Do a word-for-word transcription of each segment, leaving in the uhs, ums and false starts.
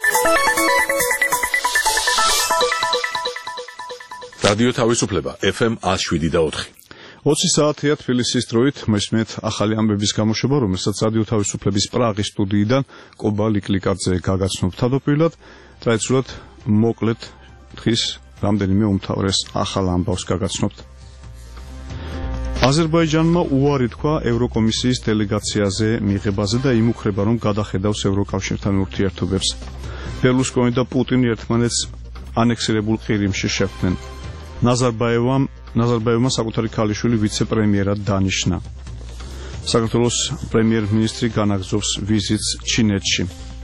რადიო თავისუფლება ეფ ემ one oh seven და four. ოცი საათია თბილისის დროით მოისმენთ ახალი ამბების გამოშვება, რომელსაც რადიო თავისუფლების პრაღის სტუდიიდან კობა ლიკლიკაძე გაგაცნობ თავდაპირველად. ტრადიციულად მოკლედ დღის რამდენიმე უმთავრეს ახალ ამბავს გაგაცნობთ. აზერბაიჯანმა უარი თქვა ევროკომისიის დელეგაციაზე მიღებაზე და იმუქრება, რომ გადახედავს ევროკავშირთან ურთიერთობებს. ბერლუსკონი და პუტინი ერთმანეთს ანექსირებულ ყირიმში შეხვდნენ. ნაზარბაევამ ნაზარბაევმა საკუთარი ქალიშვილი ვიცე-პრემიერად დანიშნა. საქართველოს პრემიერ-მინისტრი განაგრძობს ვიზიტს ჩინეთში.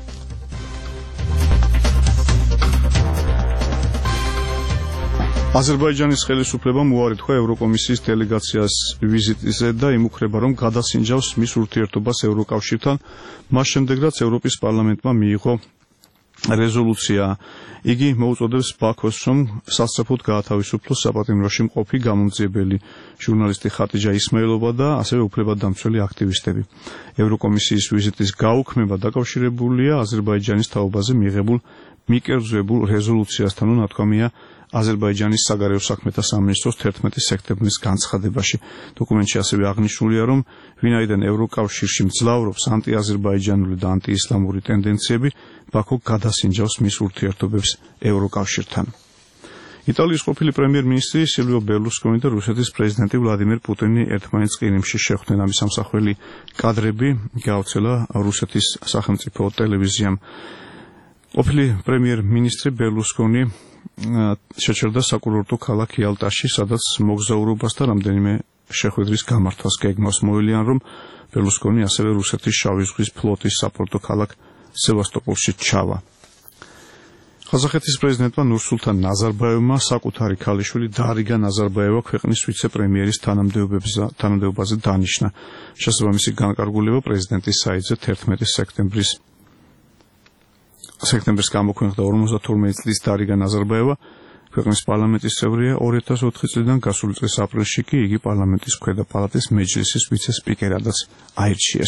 აზერბაიჯანის ხელისუფლებამ უარი თქვა ევროკომისიის დელეგაციას ვიზიტზე და იმუქრება, რომ გადასინჯავს მის ურთიერთობას ევროკავშირთან, მას შემდეგ რაც ევროპის პარლამენტმა მიიღო რეზოლუცია. იგი მოუწოდებს ბაქოს, რომ სასწრაფოდ გაათავისუფლოს საპატიმროში მყოფი გამომძიებელი ჟურნალისტი ხატიჯა ისმაილოვა და ასევე უფლებადამცველი აქტივისტები. ევროკომისიის ვიზიტის გაუქმება დაკავშირებულია აზერბაიჯანის თაობაზე მიღებულ მიკერძებულ რეზოლუციასთან, ნათქვამია აზერბაიჯანის საგარეო საქმეთა სამინისტროს თერთმეტი სექტემბრის განცხადებაში. დოკუმენტში ასევე აღნიშნულია, რომ ვინაიდან ევროკავშირში მძლავრობს ანტიაზერბაიჯანული და ანტიისლამური ტენდენციები, ბაქო გადასინჯავს მის ურთიერთობებს ევროკავშირთან. იტალიის ყოფილი პრემიერ-მინისტრი სილვიო ბერლუსკონი და რუსეთის პრეზიდენტი ვლადიმერ პუტინი ერთმანეთს ყირიმში შეხვდნენ. ამის ამსახველი კადრები გაავრცელა რუსეთის სახელმწიფო ტელევიზიამ. ყოფილი პრემიერ-მინისტრი ბერლუსკონი შეჩერდა საკურორტო ქალაქ იალტაში, სადაც მოგზაურობას და რამდენიმე შეხვედრის გამართვას გეგმავს. მოელიან, რომ ბერლუსკონი ასევე რუსეთის შავი ზღვის ფლოტის საპორტო ქალაქ სევასტოპოლში ჩავა. ყაზახეთის პრეზიდენტმა ნურსულთან ნაზარბაევმა საკუთარი ქალიშვილი დარიგა ნაზარბაევა ქვეყნის ვიცე-პრემიერის თანამდებობაზე დანიშნა. შესაბამისი განკარგულება პრეზიდენტის საიტზე თერთმეტი სექტემბრის სექტემბრის გამოქვეყნდა. ორმოცდათორმეტი წლის დარიგა ნაზარბაევა ქვეყნის პარლამენტის წევრია. ორი ათას ოთხი წლიდან გასული წლის აპრილში კი იგი პარლამენტის ქვედა პალატის მეჯლისის ვიცე-სპიკერადაც აირჩიეს.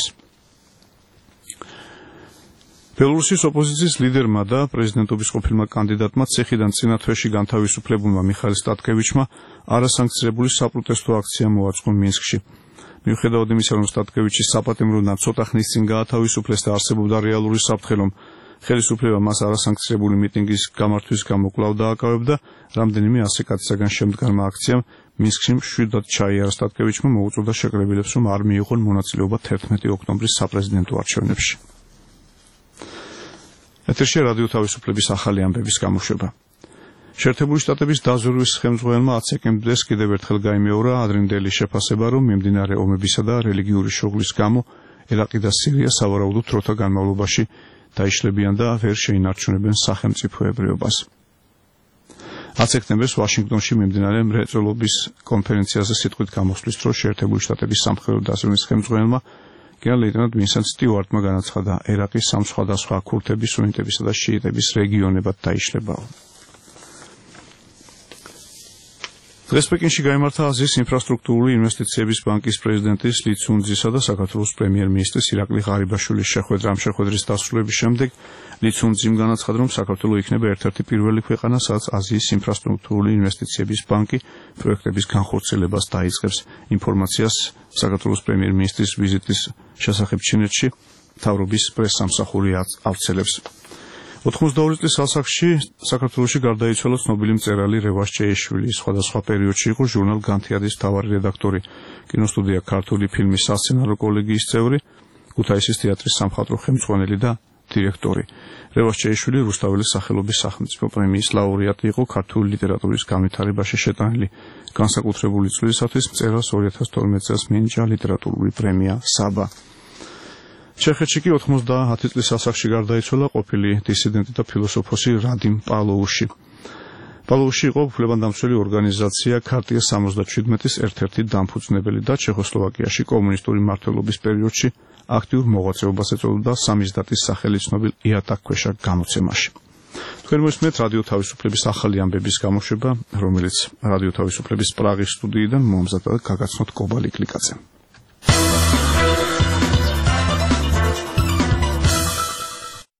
ბელორუსის ოპოზიციის ლიდერმა და პრეზიდენტობის ყოფილმა კანდიდატმა ციხიდან წინა თვეში განთავისუფლებულმა მიხაილ სტატკევიჩმა არასანქცირებული საპროტესტო აქცია მოაწყო მინსკში. მიუხედავად იმისა, რომ სტატკევიჩის საპატიმროდან ცოტა ხნის წინ გაათავისუფლეს და არსებობდა რეალური საფრთხე, რომ ხელისუფლება მას არასანქცირებული მიტინგის გამართვის გამო კვლავ დააკავებდა, რამდენიმე ასი კაცისაგან შემდგარმა აქციამ მინსკში მშვიდად ჩაიარა. სტატკევიჩმა მოუწოდა შეკრებილებს, რომ არ მიიღონ მონაწილეობა თერთმეტი ოქტომბრის საპრეზიდენტო არჩევნებში. ეთერში რადიო თავისუფლების ახალი ამბების გამოშვება. შეერთებული შტატების დაზვერვის ხელმძღვანელმა ათი სექტემბერს კიდევ ერთხელ გაიმეორა ადრინდელი შეფასება, რომ მიმდინარე ომებისა და რელიგიური შუღლის გამო ერაყი და სირია სავარაუდოდ დროთა განმავლობაში დაიშლებიან და ვერ შეინარჩუნებენ სახელმწიფოებრიობას. ათი სექტემბერს ვაშინგტონში მიმდინარე მრეწველობის კონფერენციაზე სიტყვით გამოსვლის დროს შეერთებული შტატების სამხედრო დაზვერვის ხელმძღვანელმა გენერალ-ლეიტენანტ ვინსენტ სტიუარტმა განაცხადა, ერაყის სამ სხვადასხვა ქურთების, სუნიტებისა და შიიტების რეგიონებად დაიშლებაო. დღეს პეკინში გაიმართა აზიის ინფრასტრუქტურული ინვესტიციების ბანკის პრეზიდენტის ლის უნძისა და საქართველოს პრემიერ-მინისტრის ირაკლი ღარიბაშვილის შეხვედრა. ამ შეხვედრის დასრულების შემდეგ ლის უნძიმ განაცხადა, რომ საქართველო იქნება ერთ-ერთი პირველი ქვეყანა, სადაც აზიის ინფრასტრუქტურული ინვესტიციების ბანკი პროექტების განხორციელებას დაიწყებს. ინფორმაციას საქართველოს პრემიერ-მინისტრის ვიზიტის შესახებ ჩინეთში მთავრობის პრესსამსახური ავრცელებს. ოთხმოცდაორი წლის ასაკში საქართველოში გარდაიცვალა ცნობილი მწერალი რევაზ ჭეიშვილი. სხვადასხვა პერიოდში იყო ჟურნალ განთიადის მთავარი რედაქტორი, კინოსტუდია ქართული ფილმის სასცენარო კოლეგიის წევრი, ქუთაისის თეატრის სამხატვრო ხელმძღვანელი და დირექტორი. რევაზ ჭეიშვილი რუსთაველის სახელობის სახელმწიფო პრემიის ლაურეატი იყო. ქართული ლიტერატურის განვითარებაში შეტანილი განსაკუთრებული წვლილისათვის მწერალს ორი ათას თორმეტი წელს მიენიჭა ლიტერატურული პრემია საბა. ჩეხეთში კი ოთხმოცდაათი წლის ასაკში გარდაიცვალა ყოფილი დისიდენტი და ფილოსოფოსი რადიმ პალოუში. პალოუში იყო უფლებადამცველი ორგანიზაცია ქარტია სამოცდაჩვიდმეტის ერთ-ერთი დამფუძნებელი და ჩეხოსლოვაკიაში კომუნისტური მმართველობის პერიოდში აქტიურ მოღვაწეობას ეწეოდა სამიზდატის სახელი ცნობილ იატაკქვეშა გამოცემაში. თქვენ მოსმენთ რადიო თავისუფლების ახალი ამბების გამოშვება, რომელიც რადიო თავისუფლების პრაღის სტუდიიდან მომზადდა და გაგაცნოთ კობა ლიკლიკაძე.